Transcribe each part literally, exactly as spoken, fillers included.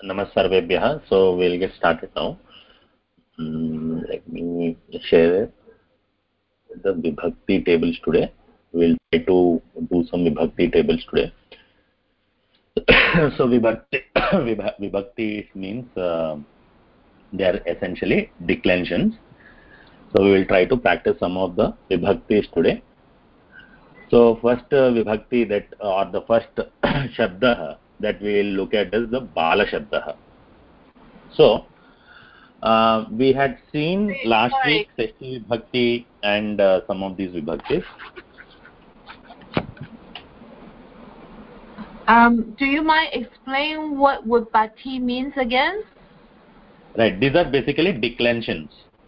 Namaskar. So we'll get started now. Mm, let me share the Vibhakti tables today. We'll try to do some Vibhakti tables today. So Vibhakti, Vibhakti means uh, they are essentially declensions. So we will try to practice some of the Vibhaktis today. So first uh, Vibhakti that or the first Shabda that we will look at is the Bala Shabda. So Uh, we had seen last Sorry. week Seshti Vibhakti and uh, some of these Vibhaktis. Um, do you mind explain what Vibhakti means again? Right, these are basically declensions.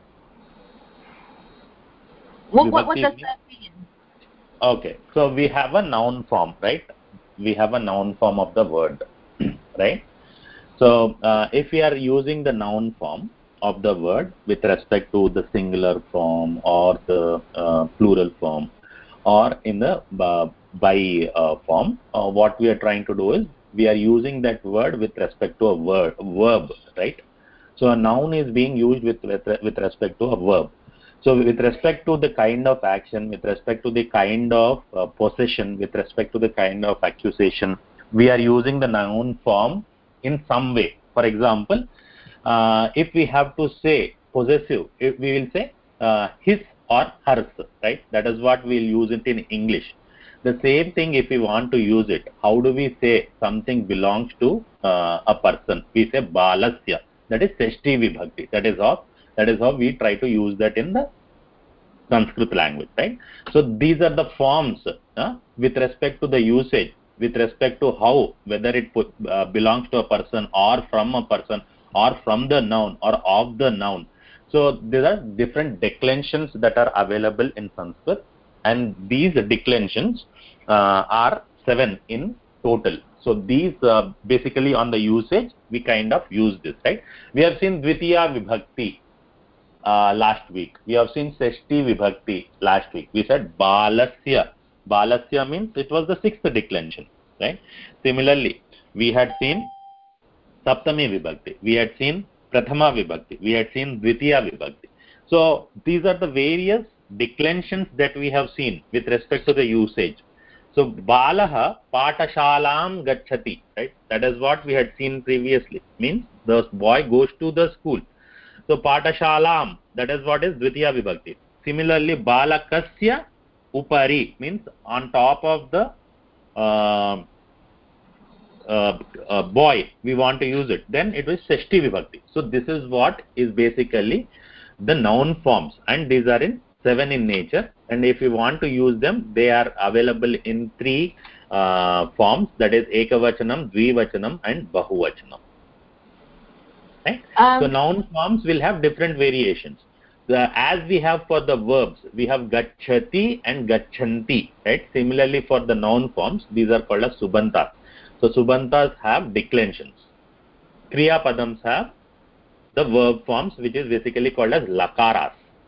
What, what, what does that mean? Okay, so we have a noun form, right? We have a noun form of the word, right? So uh, if we are using the noun form of the word with respect to the singular form or the uh, plural form or in the uh, by uh, form, uh, what we are trying to do is we are using that word with respect to a word verb, right? So a noun is being used with with, with respect to a verb. So with respect to the kind of action, with respect to the kind of uh, possession, with respect to the kind of accusation, we are using the noun form in some way. For example, uh, if we have to say possessive, if we will say uh, his or hers, right? That is what we will use it in English. The same thing if we want to use it, how do we say something belongs to uh, a person? We say balasya. That is Seshti Vibhakti. That is how that is how we try to use that in the Sanskrit language, right? So these are the forms uh, with respect to the usage, with respect to how, whether it put, uh, belongs to a person or from a person or from the noun or of the noun. So there are different declensions that are available in Sanskrit, and these declensions uh, are seven in total. So these uh, basically on the usage we kind of use this, right? We have seen Dvitiya Vibhakti uh, last week. We have seen Seshti Vibhakti last week. We said Balasya. Balasya means it was the sixth declension, right? Similarly, we had seen Saptami Vibhakti. We had seen Prathama Vibhakti. We had seen Dvitiya Vibhakti. So these are the various declensions that we have seen with respect to the usage. So Balaha Patashalam Gachati, right? That is what we had seen previously. Means the boy goes to the school. So Patashalam, that is what is Dvitiya Vibhakti. Similarly, Balakasya Upari means on top of the uh, uh, uh, boy, we want to use it. Then it was Seshti Vibhakti. So this is what is basically the noun forms, and these are in seven in nature. And if you want to use them, they are available in three uh, forms, that is Ekavachanam, Dvivachanam and Bahuvachanam. Right? Um, so noun forms will have different variations. The, as we have for the verbs, we have gachati and gachanti, right? Similarly for the noun forms, these are called as subantas. So subantas have declensions. Kriya padams have the verb forms, which is basically called as lakaras.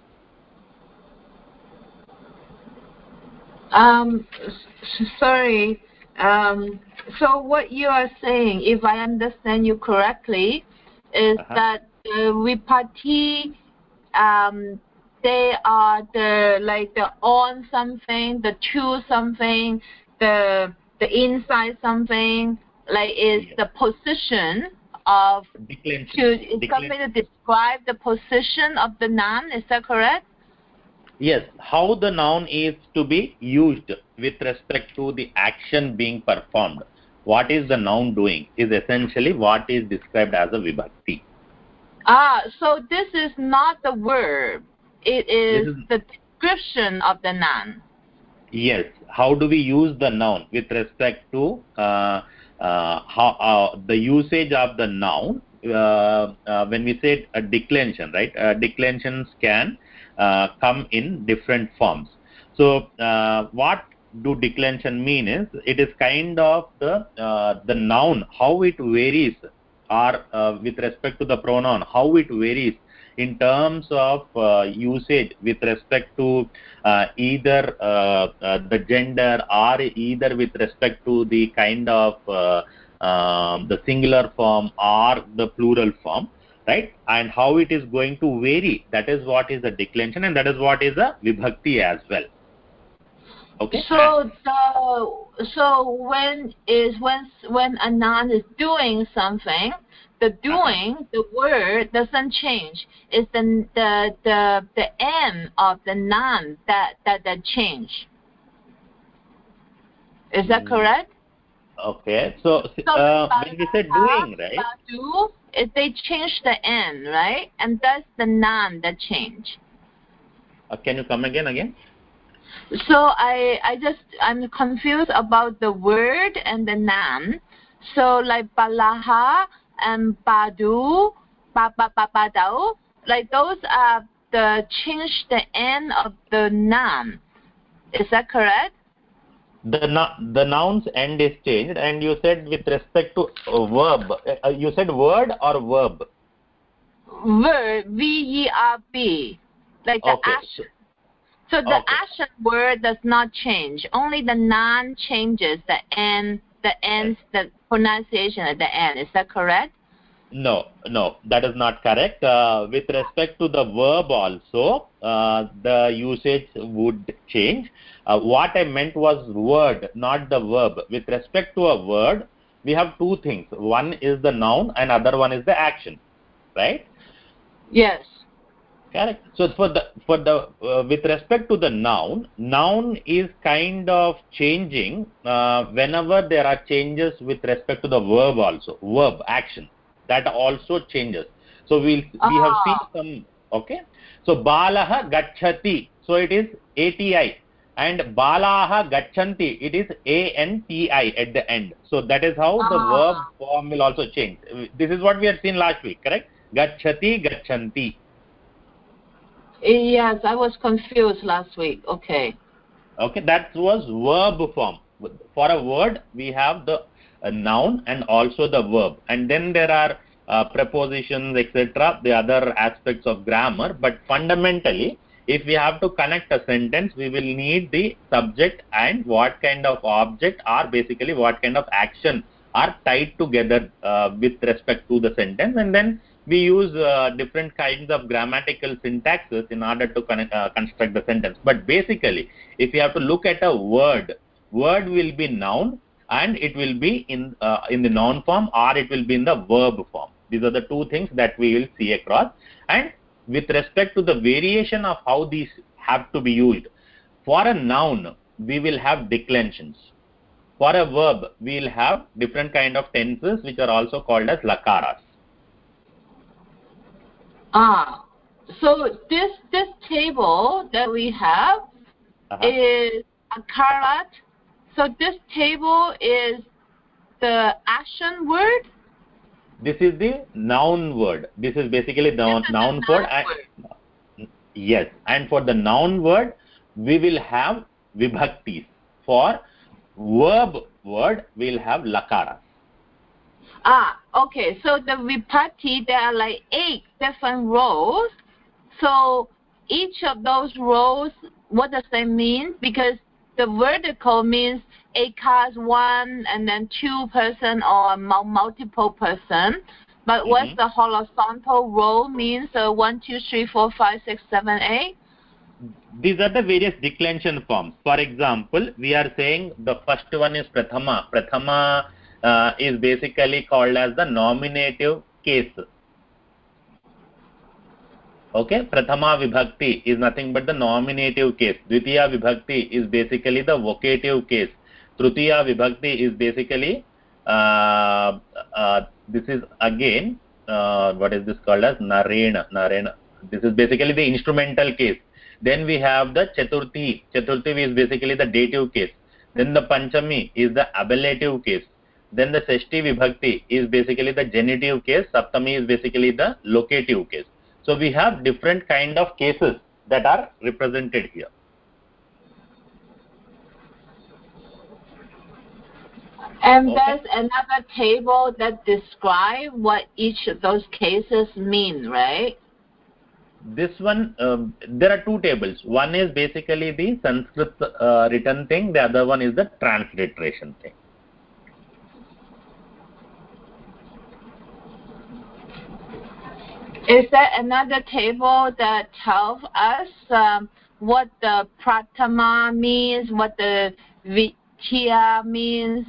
um, s- sorry. Um, so what you are saying, if I understand you correctly, is Uh-huh. that the Vibhakti, um, they are the like the on something, the to something, the the inside something, like is Yes. the position of Declension. to is Declen- something to describe the position of the noun. Is that correct? Yes, how the noun is to be used with respect to the action being performed. What is the noun doing is essentially what is described as a vibhakti. Ah, so this is not the verb. It This is is the description of the noun. yes. How do we use the noun with respect to uh, uh, how uh, the usage of the noun? Uh, uh, when we say a declension, right? Uh, declensions can uh, come in different forms. So, uh, what do declension mean? Is it is kind of the uh, the noun, how it varies, or uh, with respect to the pronoun, how it varies in terms of uh, usage with respect to uh, either uh, uh, the gender or either with respect to the kind of uh, um, the singular form or the plural form, right? And how it is going to vary, that is what is the declension, and that is what is the vibhakti as well. Okay. So the so when is when when a noun is doing something, the doing, uh-huh. the word doesn't change. It's the the the the end of the noun that that that change. Is that correct? Okay. So, so uh, when we say doing, right? Badu, if they change the end, right? And that's the noun that change. Uh, can you come again again? So I I just I'm confused about the word and the noun. So like balaha and badu, ba ba ba badao, like those are the change the end of the noun. Is that correct? The the noun's end is changed, and you said with respect to uh, verb. Uh, you said word or verb? Verb, V E R B, like the okay. action. So the okay. action word does not change. Only the noun changes the end, the ends, the pronunciation at the end. Is that correct? No, no, that is not correct. Uh, with respect to the verb also, uh, the usage would change. Uh, what I meant was word, not the verb. With respect to a word, we have two things. One is the noun and other one is the action, right? Yes. Correct. So for the for the uh, with respect to the noun, noun is kind of changing uh, whenever there are changes with respect to the verb also. Verb action, that also changes. So we we'll, we have seen some. Okay. So balaha gachati. So it is A T I, and balaha gachanti. It is A N T I at the end. So that is how the verb form will also change. This is what we had seen last week. Correct. Gachati gachanti. Yes, I was confused last week. Okay. Okay, that was verb form. For a word, we have the uh, noun and also the verb, and then there are uh, prepositions, et cetera. The other aspects of grammar, but fundamentally, if we have to connect a sentence, we will need the subject and what kind of object, or basically what kind of action are tied together uh, with respect to the sentence, and then we use uh, different kinds of grammatical syntaxes in order to connect, uh, construct the sentence. But basically, if you have to look at a word, word will be noun and it will be in uh, in the noun form, or it will be in the verb form. These are the two things that we will see across. And with respect to the variation of how these have to be used, for a noun, we will have declensions. For a verb, we will have different kind of tenses, which are also called as lakaras. Ah, so this this table that we have uh-huh. is a karat. So this table is the action word. This is the noun word. This is basically the noun, noun word. And, yes, and for the noun word, we will have vibhaktis. For verb word, we will have lakaras. Ah, okay. So the vibhakti, there are like eight different rows. So each of those rows, what does that mean? Because the vertical means eight cars, one and then two person or multiple person. But mm-hmm. what's the horizontal row means? So one, two, three, four, five, six, seven, eight. These are the various declension forms. For example, we are saying the first one is prathama. Prathama uh, is basically called as the nominative case. Okay, Prathama Vibhakti is nothing but the nominative case. Dvitiya Vibhakti is basically the vocative case. Tritiya Vibhakti is basically, uh, uh, this is again, uh, what is this called as? Narena. Narena. This is basically the instrumental case. Then we have the Chaturthi. Chaturthi is basically the dative case. Then the Panchami is the ablative case. Then the Seshti Vibhakti is basically the genitive case. Saptami is basically the locative case. So we have different kind of cases that are represented here. And okay. There's another table that describes what each of those cases mean, right? This one, um, there are two tables. One is basically the Sanskrit uh, written thing. The other one is the transliteration thing. Is there another table that tells us um, what the pratama means, what the vitiya means?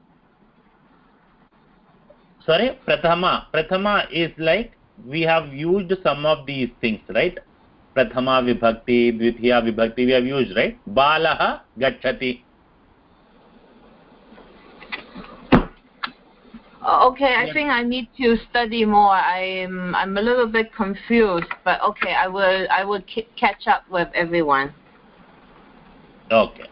Sorry, prathama. Prathama is like we have used some of these things, right? Prathama vibhakti, dvitiya vibhakti we have used, right? Balaha gacchati. Okay, I think I need to study more. I'm I'm a little bit confused, but okay, I will I will catch up with everyone. Okay.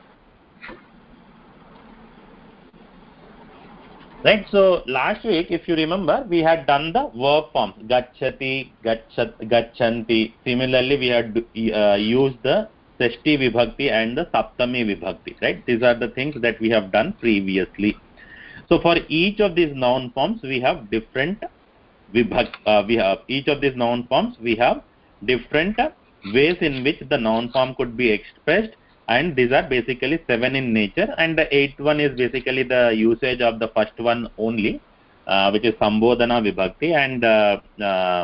Right, so last week, if you remember, we had done the verb forms, gacchati, gachat, gacchanti. Similarly, we had uh, used the seshti vibhakti and the saptami vibhakti, right? These are the things that we have done previously. So for each of these noun forms, we have different vibhakti. Uh, we have each of these noun forms, we have different ways in which the noun form could be expressed, and these are basically seven in nature, and the eighth one is basically the usage of the first one only, uh, which is sambodhana vibhakti, and uh, uh,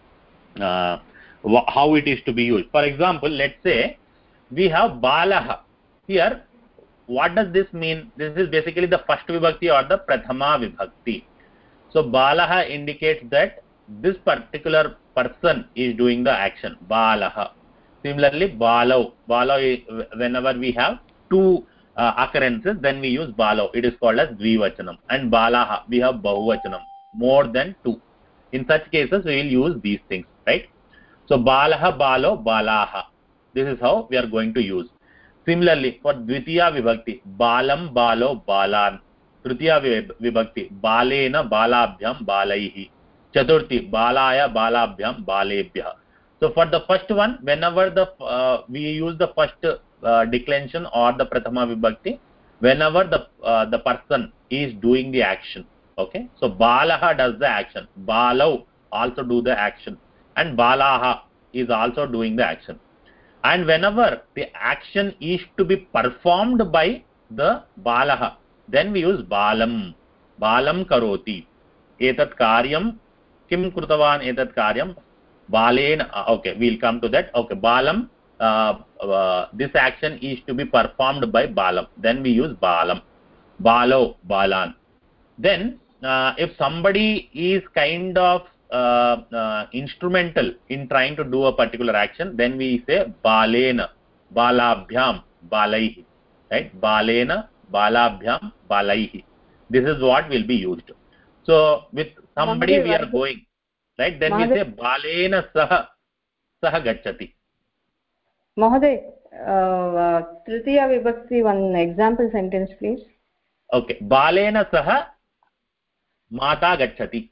uh, how it is to be used. For example, let's say we have balaha. Here, what does this mean? This is basically the first vibhakti or the prathama vibhakti. So balaha indicates that this particular person is doing the action. Balaha. Similarly, balau. Balau, whenever we have two uh, occurrences, then we use balau. It is called as dvivachanam. And balaha, we have bahuvachanam, more than two. In such cases, we will use these things, right? So balaha, balo, balaha. This is how we are going to use. Similarly, for dvitiya vibhakti, balam, balo, balan. Tritiya vibhakti, balena, balabhyam, balaihi. Chaturthi, balaya, balabhyam, balebhyah. So for the first one, whenever the uh, we use the first uh, declension or the prathama vibhakti, whenever the uh, the person is doing the action. Okay, so balaha does the action, balau also do the action, and balaha is also doing the action. And whenever the action is to be performed by the balaha, then we use balam. Balam karoti. Etat karyam. Kim krutavan etat karyam? Balen. Okay, we'll come to that. Okay, balam. Uh, uh, this action is to be performed by balam. Then we use balam. Balo, balan. Then, uh, if somebody is kind of uh, uh, instrumental in trying to do a particular action, then we say balena, balabhyam, balaihi, right? Balena, balabhyam, balaihi. This is what will be used. So with somebody we are going, right? Then we say balena saha, saha gacchati. Mahoday, uh, tritiya vibhakti, one example sentence, please. Okay, balena saha mata gacchati.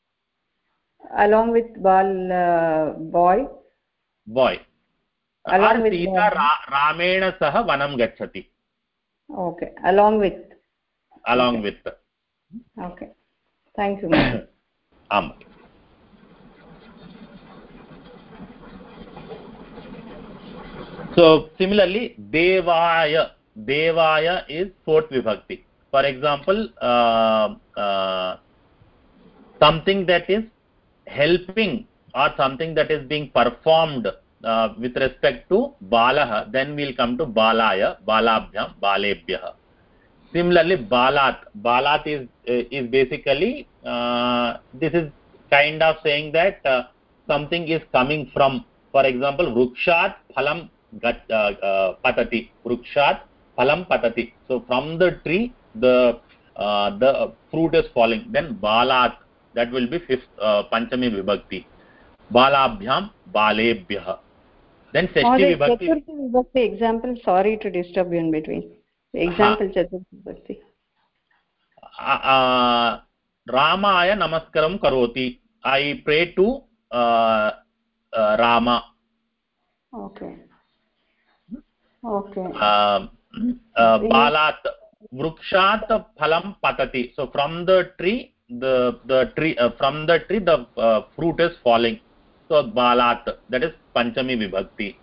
Along with bal, uh, boy. Boy. Along with Sita ra Ramena saha vanam gacchati. Okay, along with. Along okay. with. Okay, thank you. Am. So similarly, devaya. Devaya is fourth vibhakti. For example, uh, uh, something that is helping or something that is being performed uh, with respect to balaha, then we'll come to balaya, balabhyam, balebhyah. Similarly, balat. Balat is is basically uh, this is kind of saying that uh, something is coming from. For example, vrukshat phalam gat, uh, uh, patati. Vrukshat phalam patati. So from the tree, the uh, the fruit is falling. Then balat, that will be fifth uh, panchami vibhakti. Balabhyam, balebhyah. Then seshti vibhakti. Chaturthi vibhakti example. Sorry to disturb you in between. Example Chaturthi vibhakti. Uh, Ramaya namaskaram karoti. I pray to uh, uh, Rama. Okay. Okay. Uh, uh, balat vrukshat phalam patati. So from the tree, the the tree uh, from the tree the uh, fruit is falling. So balat, that is panchami vibhakti.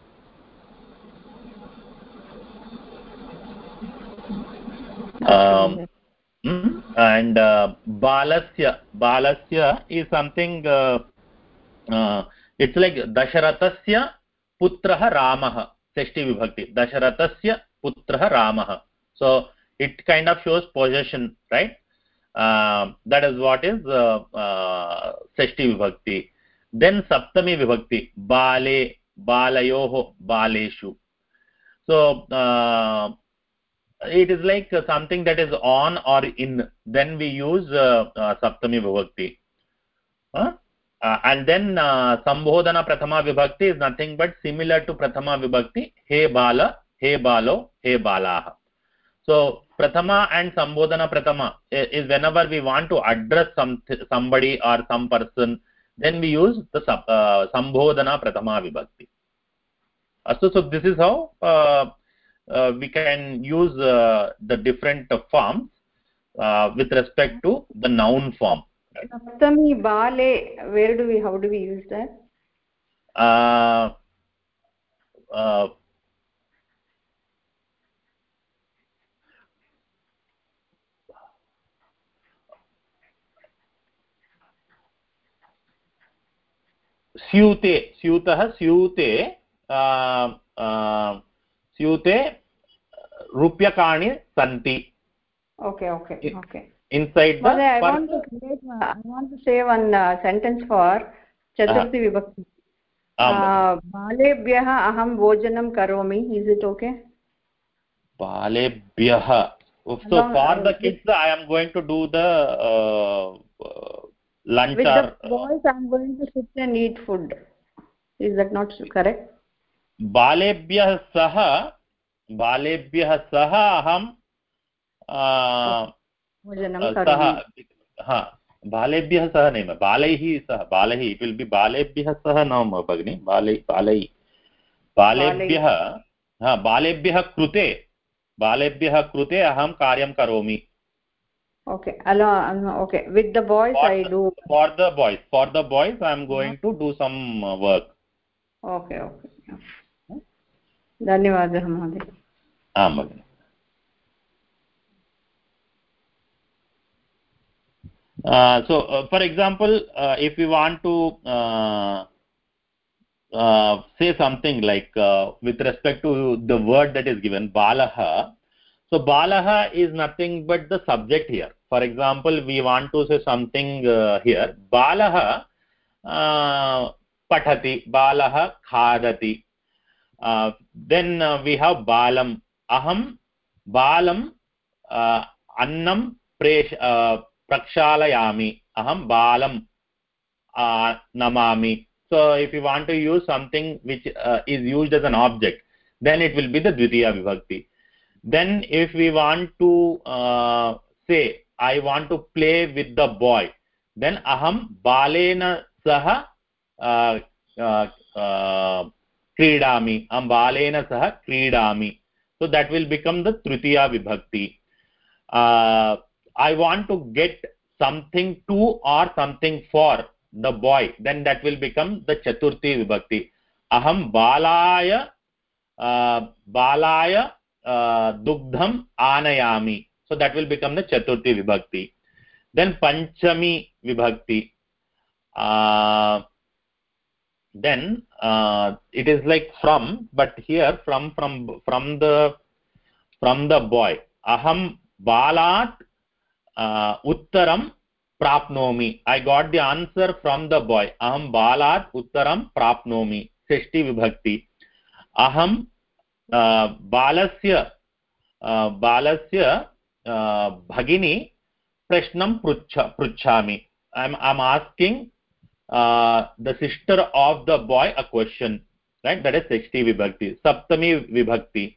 Um, and uh, balasya balasya is something uh, uh, it's like Dasharathasya putraha Ramah, Shashti Vibhakti. Dasharathasya putraha Ramah. So it kind of shows possession, right? Uh, that is what is uh, uh, Shashti Vibhakti. Then Saptami Vibhakti, Bale, Balayoho, Baleshu. So uh, it is like something that is on or in. Then we use uh, uh, Saptami Vibhakti. Huh? Uh, and then uh, Sambodhana Prathama Vibhakti is nothing but similar to Prathama Vibhakti. He Bala, He Balo, He Balaha. So Prathama and Sambodhana Prathama is whenever we want to address some somebody or some person, then we use the uh, Sambodhana Prathama Vibhakti. Uh, so, so this is how uh, uh, we can use uh, the different uh, forms uh, with respect to the noun form. Right? Saptami, Bale, where do we, how do we use that? Uh, uh, स्यूते स्यूतः स्यूते स्यूते रूप्यकाणि सन्ति. Okay, okay, okay. Inside the Mother, I want to create, I want to say one uh, sentence for Chaturthi Vibhakti. Balebhyah aham bhojanam karomi. Is it okay? Balebhyah. So Along, for uh, the kids, I am going to do the uh, uh, lunch. With or, the boys, I am going to sit and eat food. Is that not correct? Balebhyah saha, Balebhyah saha aham bhojanam saha. karomi. Ha. बालेभ्यः सह नहीं बालैः सह बालैः it will be बालेभ्यः सह न भगिनी बालै बालै बालेभ्यः हा बालेभ्यः कृते बालेभ्यः कृते अहं कार्यं करोमि. Okay, okay, with the boys for I the, do. For the boys, for the boys I am going to do some uh, work. Okay, okay. धन्यवादः महोदय. आम् भगिनि. Uh, so, uh, for example, uh, if we want to uh, uh, say something like uh, with respect to the word that is given, balaha. So, balaha is nothing but the subject here. For example, we want to say something uh, here. Balaha uh, pathati, balaha khadati. Uh, then uh, we have balam. Aham balam uh, annam presh, uh, prakshalayami. Aham balam uh, namami. So if you want to use something which uh, is used as an object, then it will be the dvitiya vibhakti. Then if we want to uh, say I want to play with the boy, then aham balena saha uh, uh, uh, kridami. Aham balena saha kridami. So that will become the tritiya vibhakti. Uh, I want to get something to or something for the boy, then that will become the chaturthi vibhakti. Aham balaya uh, balaya uh, dugdham anayami. So that will become the chaturthi vibhakti. Then panchami vibhakti. Uh, then uh, it is like from, but here from from from the from the boy. Aham balat uh, uttaram prapnomi. I got the answer from the boy. Aham balat uttaram prapnomi. Shashti vibhakti. Aham uh, balasya uh, balasya uh, bhagini prashnam pruchha, pruchhami. I'm I'm asking uh, the sister of the boy a question. Right? That is Shashti vibhakti. Saptami vibhakti.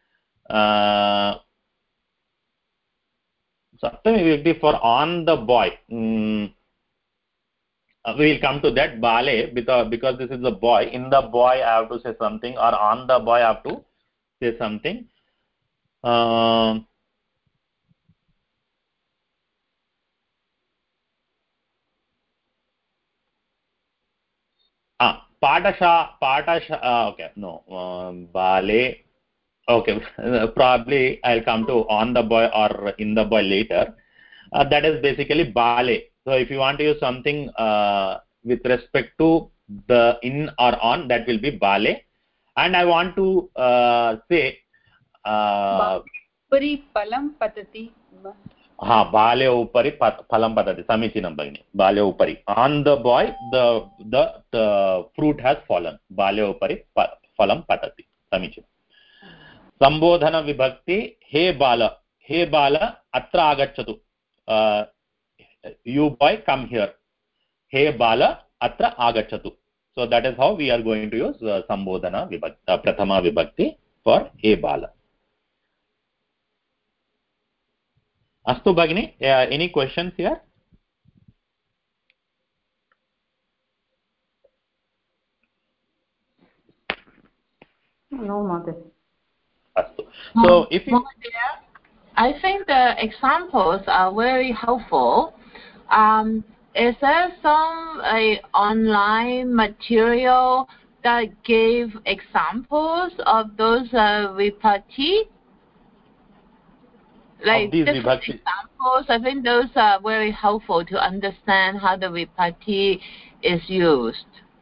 Uh, Saptami vibhakti for on the boy. Mm, uh, we will come to that. Bale, because because this is the boy. In the boy, I have to say something, or on the boy, I have to say something. Uh, ah, Padasha, Padasha. Uh, okay, no, um, Bale. Okay, probably I'll come to on the boy or in the boy later. Uh, that is basically Bale. So if you want to use something uh, with respect to the in or on, that will be bale. And I want to uh, say uh, upari palam patati. ha bale upari palam patati. Samichinam bhagini. Bale upari, on the boy the the the fruit has fallen. Bale upari palam patati. Samichinam. Sambodhana vibhakti, he bala, he bala atra agacchatu. Uh, you boy, come here. He bala atra agacchatu. So that is how we are going to use uh, sambodhana vibhakti, uh, prathama vibhakti for he bala. Astu bhagini, uh, any questions here? No, mother. Astu. So if you, I think the examples are very helpful. Um, is there some uh, online material that gave examples of those uh, vipatti? Like different vibhakti examples. I think those are very helpful to understand how the vipatti is used.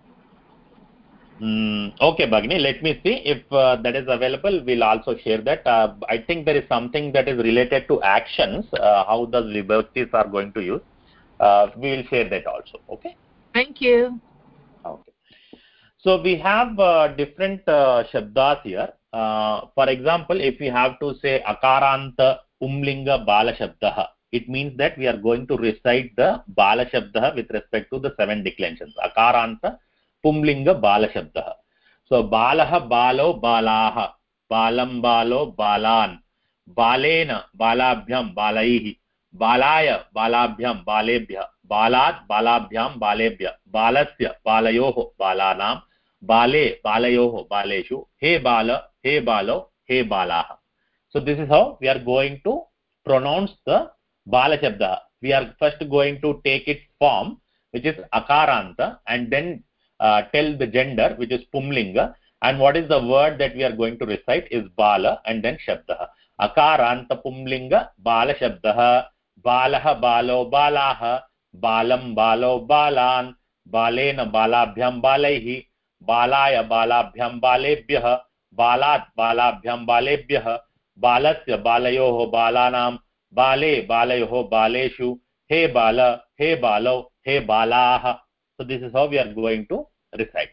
Mm, okay, Bhagini, let me see if uh, that is available. We'll also share that. Uh, I think there is something that is related to actions, uh, how the vibhaktis are going to use. Uh, we will share that also. Okay. Thank you. Okay. So we have uh, different uh, shabdas here. Uh, for example, if we have to say akaranta umlinga bala shabdaha, it means that we are going to recite the bala shabdaha with respect to the seven declensions. Akaranta pumlinga bala shabdaha. So balaha balo balaha, balam balo balan, balena balabhyam balaihi, balaya balabhyam balebhya, balat balabhyam balebhya, balasya balayoho balanam, bale balayoho baleshu, he bala he balo he balaha. So this is how we are going to pronounce the bala shabda. We are first going to take its form, which is akaranta, and then uh, tell the gender, which is pumlinga, and what is the word that we are going to recite is bala, and then shabda. Akaranta pumlinga bala shabda, balaha balo balaha, balam balo balan, balena balabhyam balaihi, balaya balabhyam balebhyah, balat balabhyam balebhyah, balasya balayoho balanam, bale balayoho baleshu, he bala he balo he balaha. So this is how we are going to recite.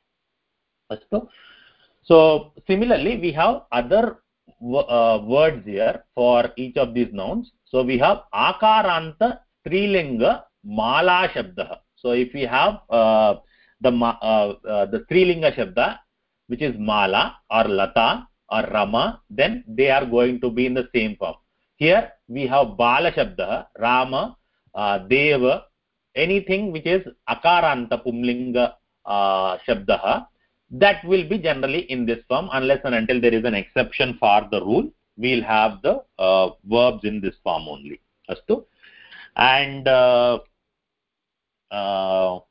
So similarly, we have other uh, words here for each of these nouns. So we have akaranta strilinga mala shabda. So if we have uh, the uh, uh, the strilinga shabda, which is mala or lata or rama, then they are going to be in the same form. Here we have bala shabda, rama, uh, deva, anything which is akaranta pumlinga uh, shabda, that will be generally in this form, unless and until there is an exception for the rule. We'll have the uh, verbs in this form only. Astu. And uh, uh,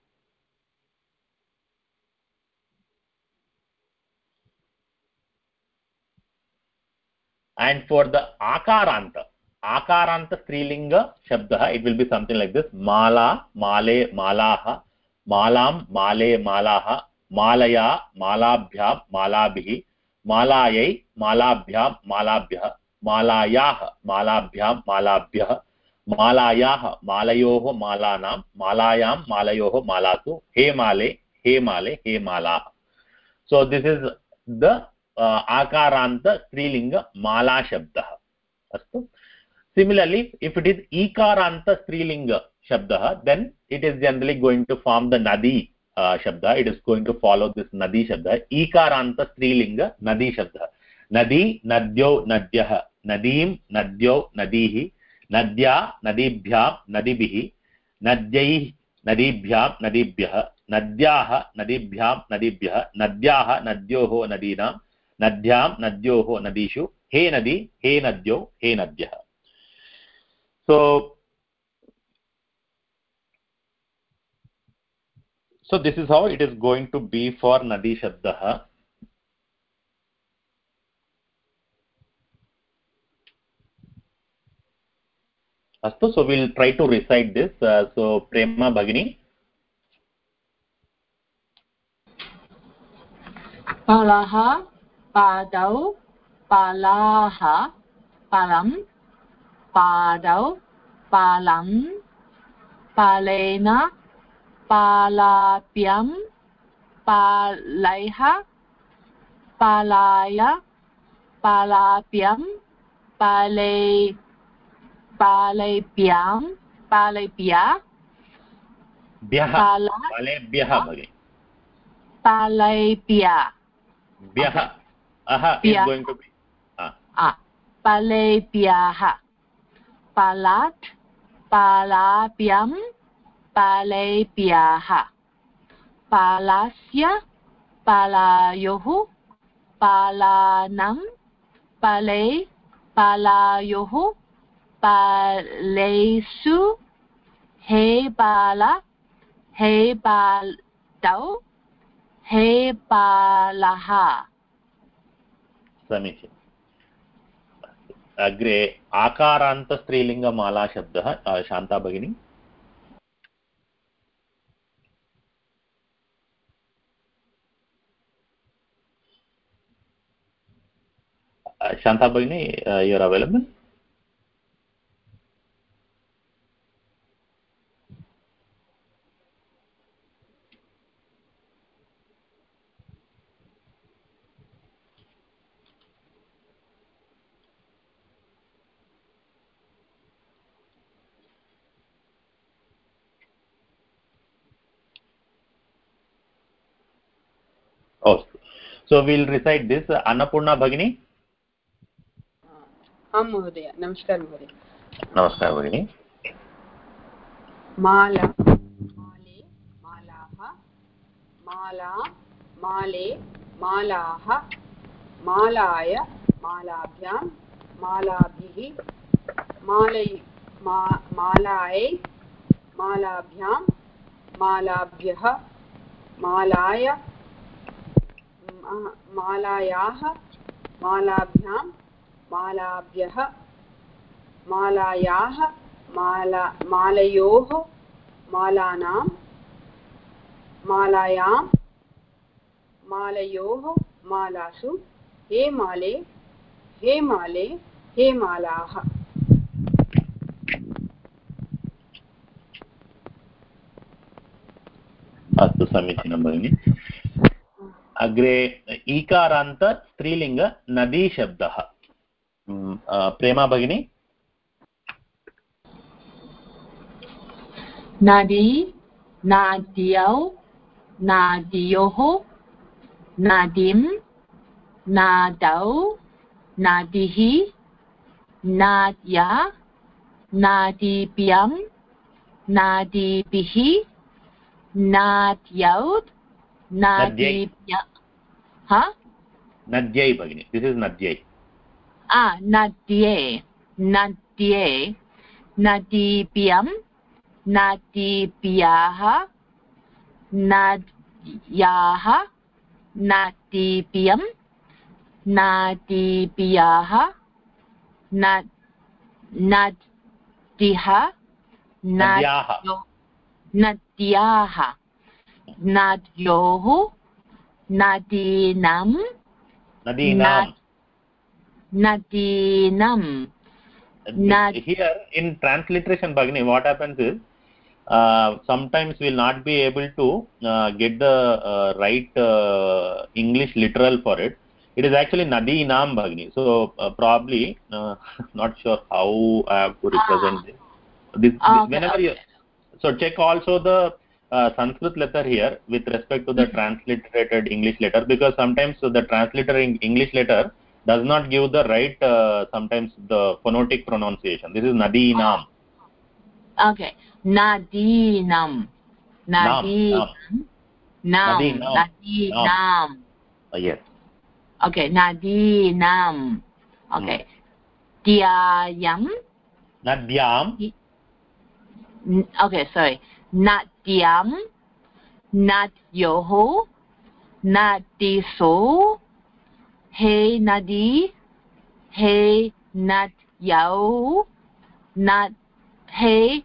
and for the akaranta, akaranta strilinga shabda, it will be something like this: mala, male, malaha, malam, male, malaha, malaya, malabhyam, malabhi, malayai, malabhyam, malabhyah, malayah, malabhyam, malabhyah, malayah, malayoho, malanam, malayam, malayoho, malasu, he male, he male, he malaha. So this is the uh, akaranta strilinga mala shabdah. Astu. Similarly, if it is ikaranta strilinga shabdah, then it is generally going to form the nadi uh, shabda. It is going to follow this nadi shabda. Ikaranta strilinga nadi shabda. Nadi nadyo nadyah, nadim nadyo nadihi, nadya nadibhyam nadibihi, nadyai nadibhyam nadibhyah, nadyah nadibhyam nadibhyah, nadyah nadyoho nadinam, nadyam nadyoho nadishu, he nadi he nadyo he nadyah. So, so this is how it is going to be for nadi shabdah. Astu, so we'll try to recite this. Uh, so Prema Bhagini. पालः पादौ पालाः पालं पादौ पालं पालेन पालाभ्यां पालैः पालाय पालाभ्यां पाले पालेभ्यां पालेभ्यः पालेभ्यः भगिनि पालेभ्यः भ्यः अह is going to be ah पालेभ्यः पालात् पालाभ्यां पालेभ्यः पालस्य पालायोः पालानां पाले पालायोः पालेषु हे पाल हे पालौ हे पालः समीचीनम् अग्रे आकारान्तस्त्रीलिङ्गमाला शब्दः शान्ता भगिनी Shanta Bhagini, uh, you are available? Oh, so we'll recite this. Annapurna Bhagini. आं महोदय नमस्कार महोदय नमस्कार भगिनी माला माले मालाः माला माले मालाः मालाय मालाभ्यां मालाभिः मालै मा मालायै मालाभ्यां मालाभ्यः मालाय मालायाः मालाभ्यां मालाभ्यः मालायाः माला मालयोः मालानां मालायां मालयोः मालासु हे माले हे माले हे मालाः अस्तु समीचीनं भगिनि अग्रे ईकारान्त स्त्रीलिङ्ग नदी शब्दः प्रेमा भगिनी नदी नाद्यौ नाद्योः नदीं नादौ नदीः नाद्या नादीभ्यां नादीभिः नाद्यौ नादीभ्यः हा नद्यै भगिनी दिस् इस् नद्यै ah nadye nadye nadibhyam nadibhyah nadyah nadibhyam nadibhyah nad nadyah nadyoh nadyah nadyoh nadinam nadinam Nadinam. Nad Here in transliteration Bhagini, what happens is uh, sometimes we will not be able to uh, get the uh, right uh, English literal for it. It is actually Nadinam Bhagini. So uh, probably uh, not sure how I have to represent this. this, ah, this okay, whenever okay. you so check also the uh, Sanskrit letter here with respect to the mm-hmm. transliterated English letter, because sometimes so the transliterated English letter does not give the right uh, sometimes the phonetic pronunciation. This is Nadinam. Okay, Nadinam. Nadinam. Nam. Nadinam. Uh, yes. Okay, Nadinam. Okay. Hmm. Dhyayam. Nadyam. Okay, sorry. Nadyam. Nadyoho. Nadiso. Hey Nadi, Hey Nadyau, Nad Hey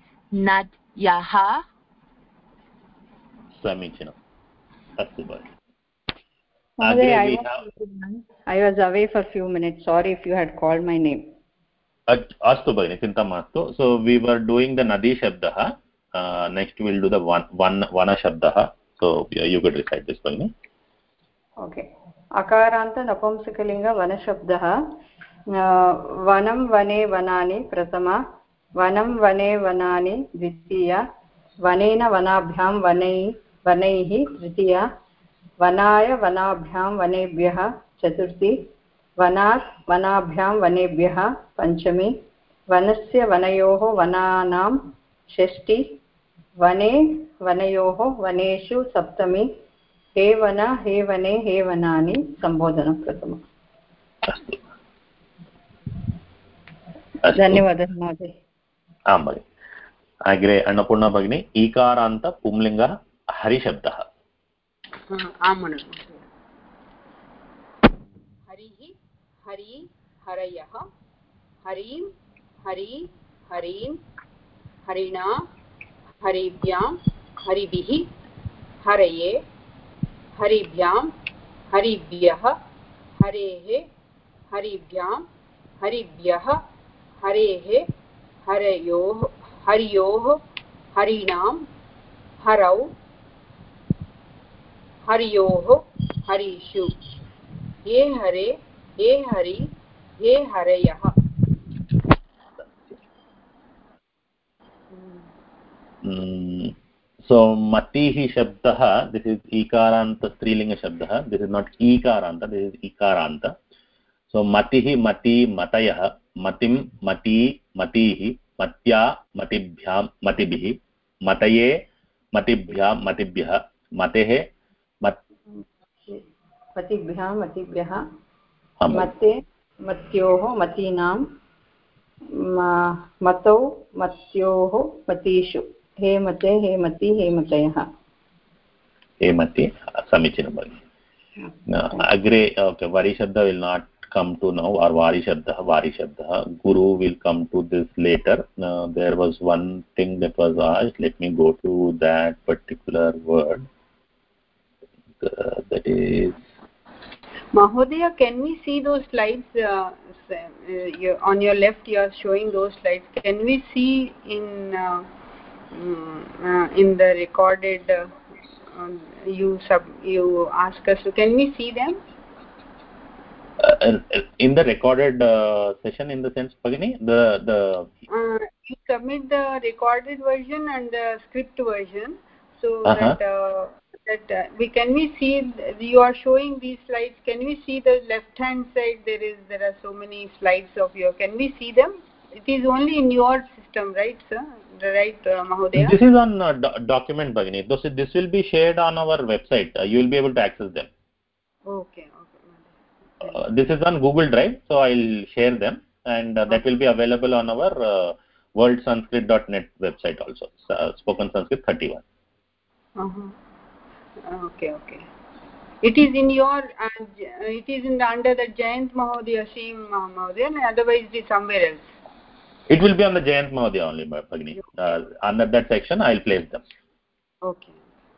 Nadyaha. Samichinam. Astu bhagini. Mahoday, I we was, have I was away for a few minutes. Sorry if you had called my name. Astu Bhagini, Chinta Mastu. So we were doing the Nadi Shabdaha. Uh, next we will do the one, one, Vana Shabdaha. So yeah, you could recite this, Bhagini. Okay. Akaranta Napumsakalinga Vana Shabdaha. Vanam Vane Vanani Pratama. Vanam Vane Vanani Dvitiya. Vanena Vanabhyam Vanai Vanaihi Tritiya. Vanaya Vanabhyam Vanebhyaha Chaturthi. Vanat Vanabhyam Vanebhyaha Panchami. Vanasya Vanayoho Vananam Shashti. Vane Vanayoho Vaneshu Saptami. हे वन हे वने हे वनानि संबोधनं प्रथमम् धन्यवादः महोदय आं भगिनि अग्रे अन्नपूर्णा भगिनी ईकारान्त पुंलिङ्गः हरिशब्दः आं महोदय हरिः हरि हरयः हरिं हरि हरीन् हरिणा हरिभ्यां हरिभिः हरये हरिभ्यां हरिभ्यः हरेः हरिभ्यां हरिभ्यः हरेः हरयोः हर्योः हरिणां हरौ हर्योः हरिषु हे हरे हे हरि हे हरयः So matihi shabdah, this is ikaranta strilinga shabdah. This is not ikaranta, this is ikaranta. So matihi mati matayah, matim mati matihi, matya matibhyam matibhi, mataye matibhyam matibhyah, matehe mat matibhyam matibhyah, mate matyoho matinam, matau matyoho matishu. हे मते हे मति हे मतयः हे मति समीचीनं भगिनि अग्रे okay वारि शब्द will not come to now or vari shabdah vari shabdah guru will come to this later. Now there was one thing that was asked, let me go to that particular word. Uh, that is Mahodaya, can we see those slides uh, uh, on your left? You are showing those slides. Can we see in uh, Uh, in the recorded uh, um, you sub you ask us to, can we see them uh, in the recorded uh, session, in the sense Bhagini, the the uh, you submit the recorded version and the script version, so uh-huh. that uh, that uh, we can we see you are showing these slides. Can we see the left hand side? There is there are so many slides of your, can we see them? It is only in your system, right, sir? Right, uh, Mahodaya? This is on uh, do document, Bhagini. This, this will be shared on our website. Uh, you will be able to access them. Okay, okay. Uh, this is on Google Drive, so I'll share them, and uh, that okay. will be available on our uh, world sanskrit dot net website also. Uh, Spoken Sanskrit thirty-one. Uh-huh. Okay, okay. It is in your, uh, it is in the, under the Jayant Mahodaya, Shim Mahodaya, and otherwise it is somewhere else. It will be on the Jayant Mahodaya only, Bhagini. Uh, under that section, I will place them. Okay.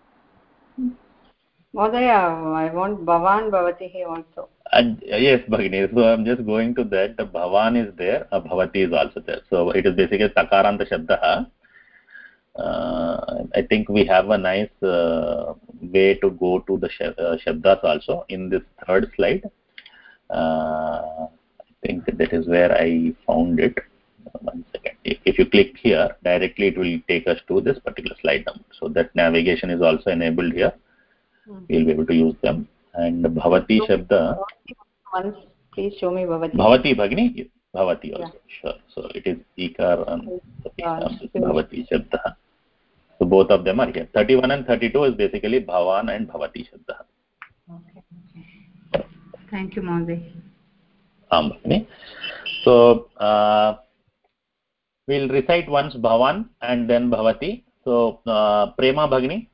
Mahodaya, I want Bhavan Bhavatihi also. And, uh, yes, Bhagini. So I'm just going to that. The Bhavan is there, uh, Bhavati is also there. So it is basically Sakaranta Shabdaha. Uh, I think we have a nice uh, way to go to the sh uh, Shabdas also in this third slide. Uh, I think that is where I found it. One second. If you click here, directly it will take us to this particular slide number. So that navigation is also enabled here. Hmm. We'll be able to use them. And Bhavati Shabda. Once, please show me Bhavati. Bhavati Bhagini? Bhavati also. Yeah. Sure. So it is Ikar and uh, Bhavati Shabda. So both of them are here. thirty-one and thirty-two is basically Bhavan and Bhavati Shabda. Okay. Okay. Thank you, Mahodaya. Um, so uh, we'll recite once Bhavan and then Bhavati. So uh, Prema Bhagini.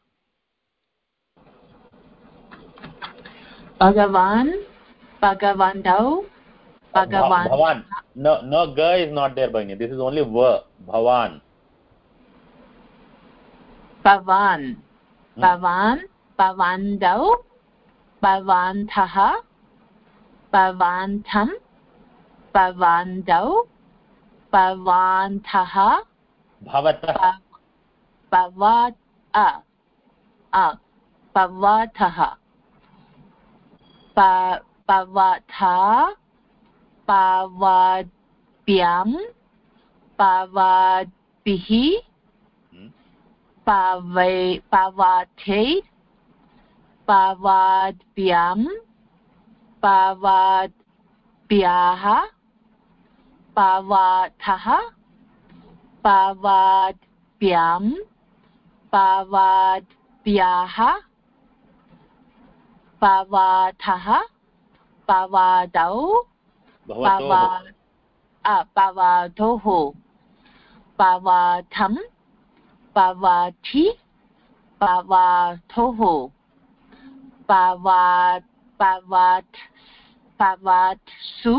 Bhagavan, Bhagavantau, Bhagavan. Bhavan. No, no, Ga is not there, Bhagini. This is only Va. Bhavan. Bhavan. Bhavan, Bhavandau, भवन्तः भवन्तं भवन्तौ भवन्तः भवतः भवत् अ अ भवतः भवथा भवद्भ्यां भवद्भिः भवै भवते भवद्भ्यां भवद्भ्यः भवतः भवद्भ्यां भवद्भ्यः भवतः भवतौ भवतोः भवतं भवति भवतोः भवत् भवत् भवत्सु.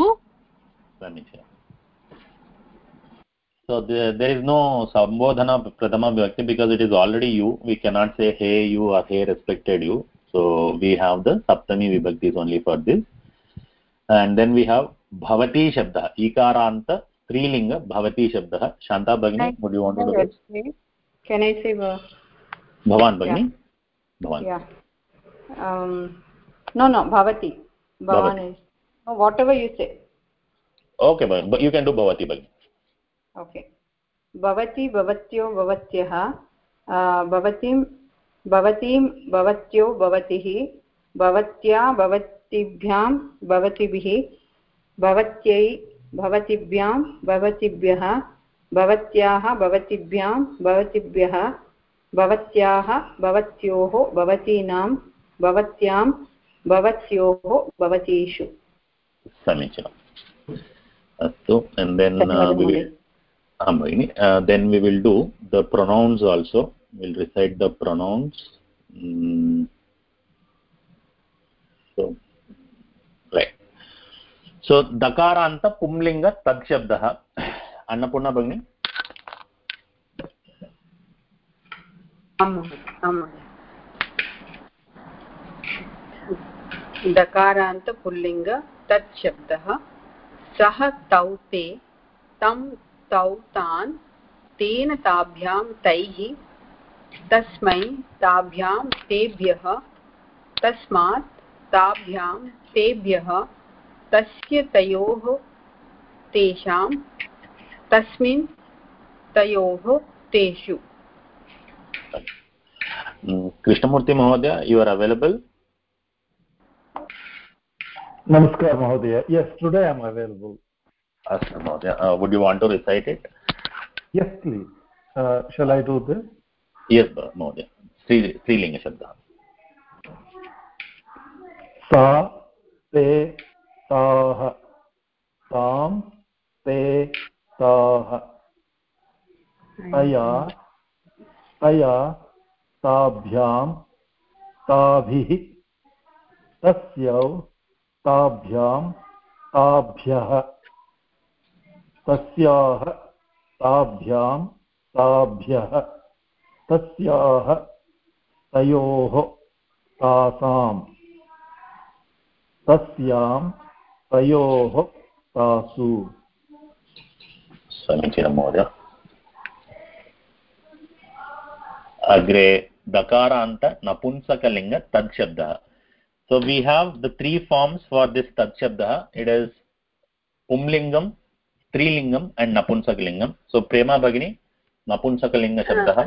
So there, there is no sambodhana prathama vibhakti because it is already you. We cannot say hey you or hey respected you. So we have the saptami vibhaktis only for this. And then we have bhavati shabda. Ikaranta strilinga bhavati shabda. Shanta Bhagini, would you want to do this? Can I say uh, Bhavan Bhagini? Yeah. Bhavan. Yeah. Um, no, no, bhavati. Bhavan is no, whatever you say. Okay, but you can do bhavati Bhagini. Okay. Bhavati, bhavatyo, bhavatyah, bhavatim, bhavatim, bhavatyo, bhavatihi, bhavatya, bhavatibhyam, bhavatibhi, bhavatyai, bhavatibhyam, bhavatibhyah, bhavatyah, bhavatibhyam, bhavatibhyah, bhavatyah, bhavatyoho, bhavatinam, bhavatyam, bhavatyoho, bhavatishu. Samichinam. Astu, and then uh, we will uh, then we will do the pronouns also. We'll recite the pronouns. Mm. So, right. So, dakaranta pumlinga tad shabdah. Annapurna Bhagini. Am, am. Dakaranta pullinga tad shabdah. सह तौ ते तं तौ तान् तेन ताभ्यां तैः तस्मै ताभ्यां तेभ्यः तस्मात् ताभ्यां तेभ्यः तस्य तयोः तेषां तस्मिन् तयोः तेषु. Krishnamurti Mahodaya, you are available? Namaskar Mahodaya. Yes, today I am available. Astu Mahodaya. Uh, would you want to recite it? Yes, please. Uh, shall I do this? Yes, Mahodaya. Strilinga Shabda. Sa, te, taah, tam, te, taah. Taya, taya, tabhyam, tabhih, tasyau, ताभ्यां ताभ्यः तस्याः ताभ्यां ताभ्यः तस्याः तयोः तासां तस्यां तयोः तासु. समीचीनं महोदय. अग्रे दकारान्त नपुंसकलिङ्ग तद् शब्दः. So we have the three forms for this tat shabda. It is Pumlingam, Strilingam and Napunsakalingam. So Prema Bhagini, Napunsakalinga shabda.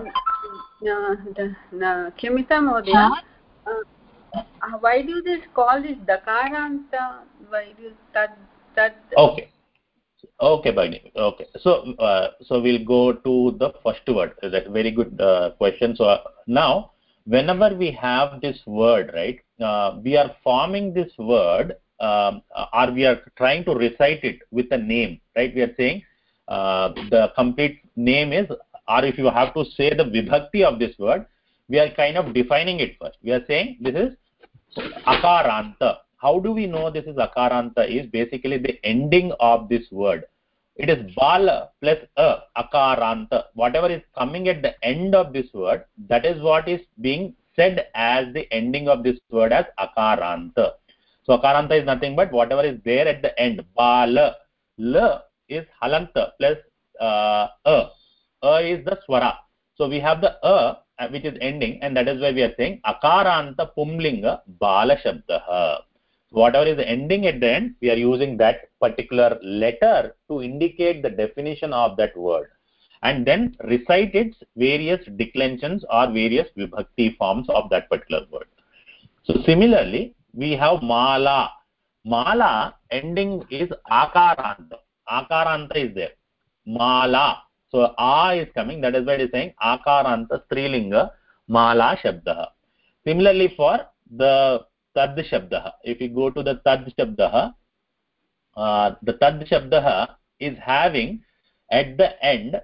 Kyamita Mahodaya, why do this call this Dakaranta? Why do that that? Okay. Okay, Bhagini. Okay. So uh, so we'll go to the first word. That's a very good uh, question. So uh, now whenever we have this word, right, uh, we are forming this word um, or we are trying to recite it with a name, right? We are saying uh, the complete name is, or if you have to say the vibhakti of this word, we are kind of defining it first. We are saying this is akaranta. How do we know this is akaranta? Is basically the ending of this word. It is bala plus a, akaranta. Whatever is coming at the end of this word, that is what is being said as the ending of this word as akaranta. So akaranta is nothing but whatever is there at the end. Bala. L is halanta plus uh, a. A is the swara. So we have the a which is ending, and that is why we are saying akaranta pumlinga bala shabdaha. So whatever is ending at the end, we are using that particular letter to indicate the definition of that word, and then recite its various declensions or various vibhakti forms of that particular word. So similarly, we have mala. Mala ending is akaranta. Akaranta is there. Mala. So a is coming. That is why it is saying akaranta strilinga mala shabdaha. Similarly, for the tad shabdaha, if you go to the tad shabdaha, uh, the tad shabdaha is having at the end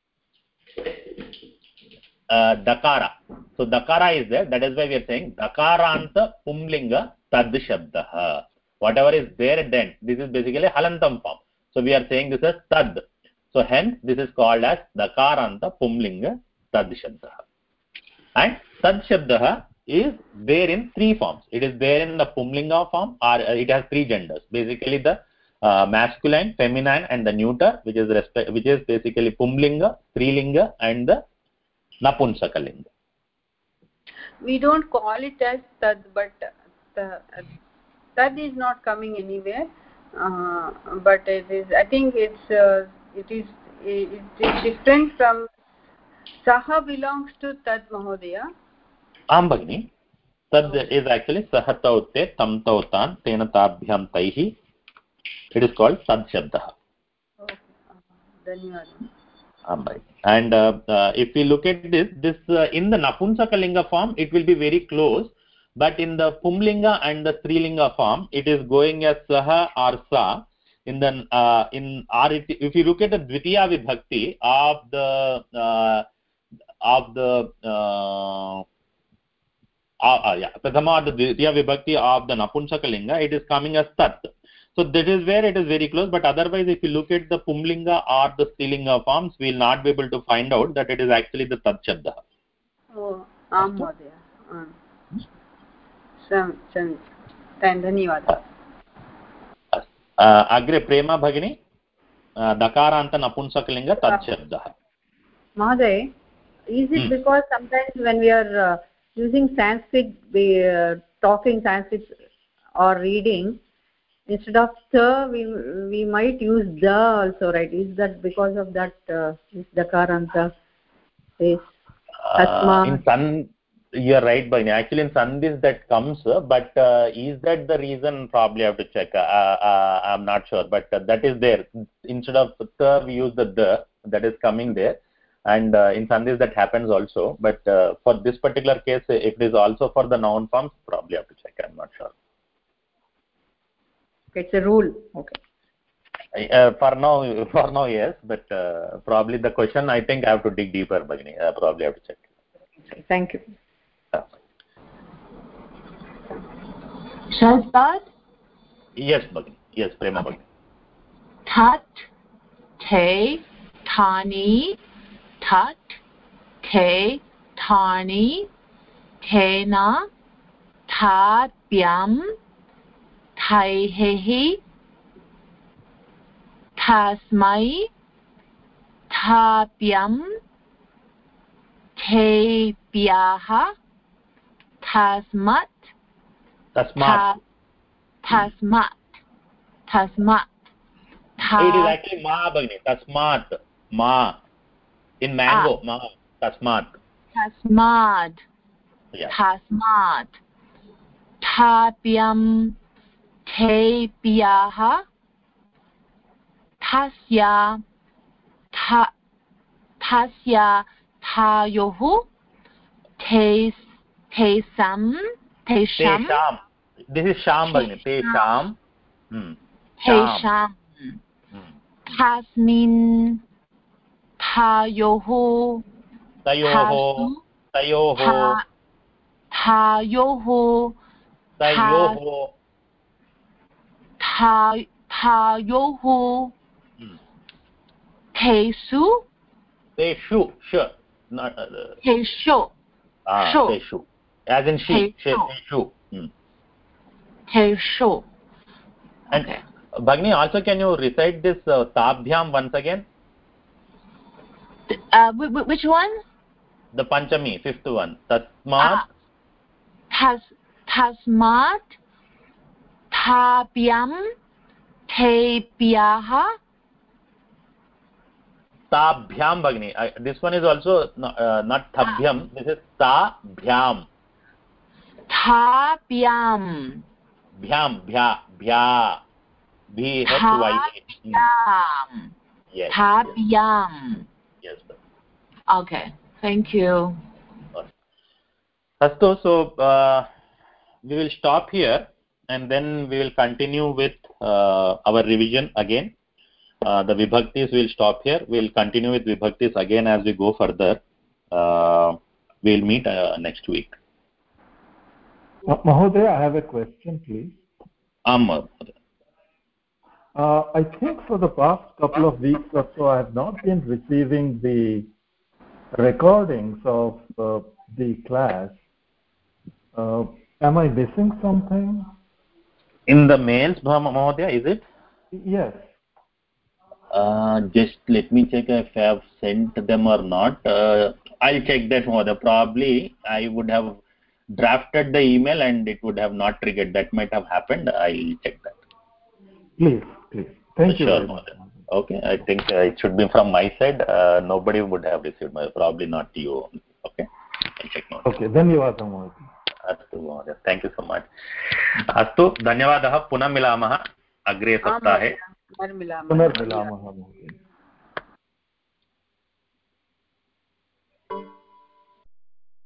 uh, dakara. So dakara is there. That is why we are saying dakaranta pumlinga tad shabdaha. Whatever is there at the end, this is basically halantam form. So we are saying this as tad. So hence this is called as dakaranta pumlinga tad shabdaha. And tad shabdaha is there in three forms. It is there in the pumlinga form, or it has three genders. Basically the uh, masculine, feminine, and the neuter, which is respect, which is basically pumlinga, strilinga, and the napunsakalinga. We don't call it as tad, but the tad is not coming anywhere. Uh, but it is. I think it's. Uh, it is. It is different from. Saha belongs to tad, Mahodaya. Am Bhagini. Tad is actually saha taute tam tautan tena tabhyam taihi. It is called tad shabdaha. Okay. Dhanyawad. Am Bhagini. And uh, uh, if we look at this, this uh, in the napunsakalinga form, it will be very close. But in the pumlinga and the strilinga form, it is going as saha or sa. In the uh, in or if you look at the dvitiya vibhakti of the uh, of the uh, uh, yeah, prathama or the dvitiya vibhakti of the napunsakalinga, it is coming as tat. So that is where it is very close. But otherwise, if you look at the pumlinga or the strilinga forms, we will not be able to find out that it is actually the tat shabda. Oh, am Mahodaya. Sam, धन्यवादः. अग्रे प्रेमा भगिनी दकारान्त नपुंसकलिङ्ग तत् शब्दः. Mahoday, is it hmm. because sometimes when we are uh, using Sanskrit, we, uh, talking Sanskrit or reading, instead of the, we we might use the also, right? Is that because of that? Uh, is dakaranta is uh, in san? You're right, Bhagini. Actually, in Sandhis that comes, but uh, is that the reason? Probably have to check. Uh, uh, I'm not sure, but uh, that is there. Instead of the, we use the the. That is coming there, and uh, in Sandhis that happens also. But uh, for this particular case, if it is also for the noun forms, probably have to check. I'm not sure. It's a rule. Okay. Uh, for now, for now, yes, but uh, probably the question. I think I have to dig deeper, Bhagini. I probably have to check. Thank you. Shall I start? Yes, Bhagini. Yes, Prema Bhagini. Tat, te, tani, tat, te, tani, tena, tabyam, taihehi, tasmai, tabyam, tebyaha, tasmat, Tasmat. Ta, tasmat. Tasmat. Ta, it is actually ma, Bhagini. Tasmat. Ma. In mango, ah. ma. Tasmat. Tasmad. Yeah. Tasmat. Tabyam. Tebyaha. Tasya. Ta, tasya. Tayohu. Tes, tesam. Tesham. Tesham. This is sham, Bhagini. Tesham. Hmm. Tesham. Hmm. Tasmin. Tayoho. Tayoho. Tayoho. Tayoho. Tayoho. Tayoho. Tesu. Teshu. Sure. Not. Uh, Teshu. ah. Teshu. as in she. She, she. Hmm. Teshu. And Okay. Bhagini, also can you recite this uh, tabhyam once again? Uh, which one? The Panchami, fifth one. Tasmat. Uh, tas, tasmat. Tabhyam. Tebhyaha. Tabhyam, Bhagini. Uh, this one is also uh, not tabhyam. This is tabhyam. Tabhyam. Bhyam, bhya, bhya. B H Y A. Tabhyam. Yes. Tabhyam. Yes, sir. Okay. Thank you. Astu, so uh, we will stop here and then we will continue with uh, our revision again. Uh, the vibhaktis will stop here. We will continue with vibhaktis again as we go further. Uh, we will meet uh, next week. Uh, Mahodaya, I have a question, please. Amma. Uh, I think for the past couple of weeks or so, I have not been receiving the recordings of uh, the class. Uh, am I missing something? In the mails, Mahodaya, is it? Yes. Uh, just let me check if I have sent them or not. Uh, I'll check that, Mahodaya. Probably I would have drafted the email and it would have not triggered. That might have happened. I'll check that. Please, please. Thank you Sure, very much. Okay, I think uh, it should be from my side. Uh, nobody would have received my, probably not you. Okay, I'll check now. Okay, धन्यवादः महोदय. अस्तु महोदय, thank you so much. अस्तु, धन्यवादः. पुनः मिलामः अग्रे सप्ताहे. पुनर्मिलामः. पुनर्मिलामः.